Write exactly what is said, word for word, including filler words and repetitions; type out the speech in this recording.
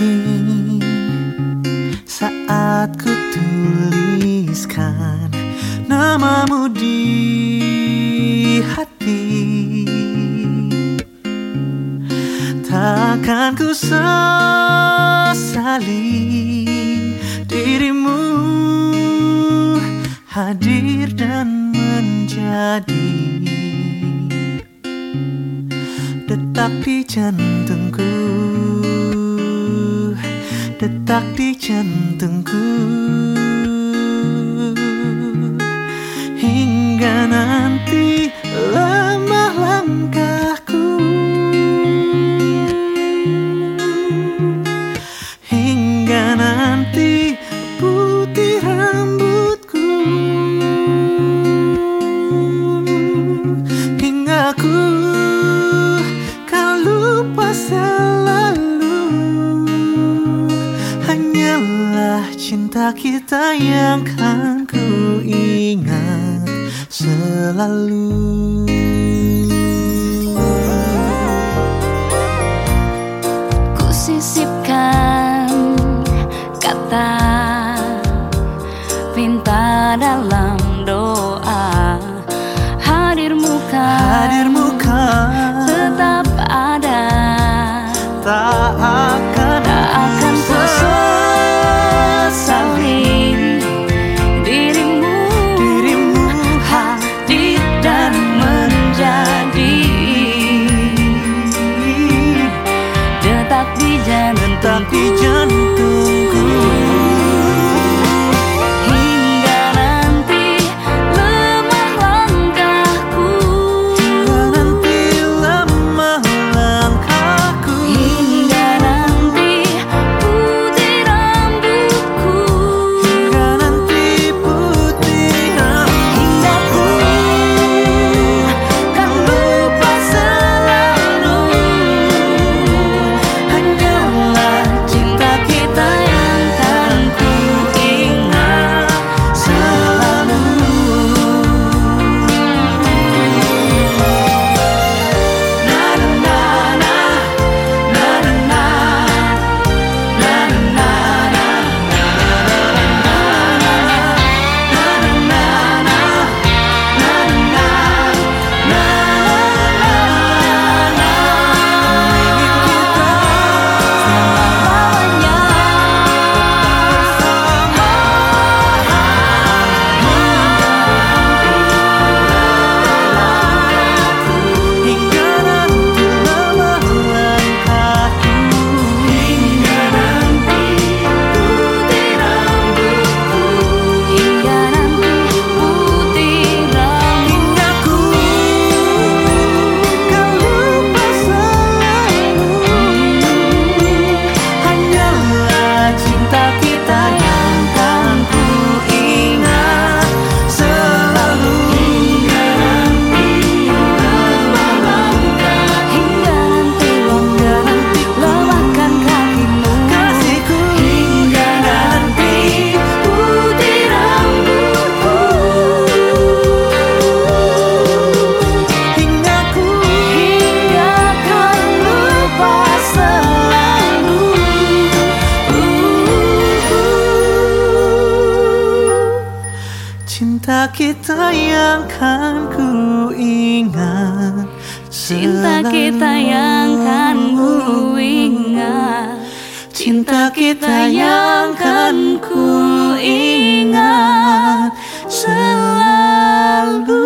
hati saat ku tuliskan namamu di hati. Takkan ku sesali dirimu hadir dan menjadi detak di jantungku, detak di jantungku, hingga nanti lemah langkahku, hingga nanti putih rambutku, hingga ku kan lupa selalu. Hanyalah cinta kita yang kan ku ingat selalu. Ku sisipkan kata pinta dalam doa, hadirmu kan, Hadirmu kan tetap ada, tak akan tak akan ku sesali dirimu, dirimu hadir dan menjadi detak di tetap di jantungku, jantungku, hingga nanti lemah langkahku, hingga nanti lemah langkahku, hingga nanti putih rambutku, hingga nanti putih rambutku, hingga ku kan lupa selalu. Hanyalah cinta kita yang kan ku ingat selalu. Na na na na, na na na, na na na na, hingga nanti lemah langkahku, hingga nanti putih rambutku, hingga nanti putih rambutku, hingga ku kan lupa selalu. Hanyalah cinta kita yang kan ku ingat selalu. hingga nanti lemah langkah, hingga nanti hingga nanti lelahkan kakimu, Kasihku hingga nanti putih rambutku, hingga ku hingga kan lupa selalu. cinta kita yang kan ku ingat Cinta kita yang kan ku ingat, cinta kita yang kan ku ingat selalu.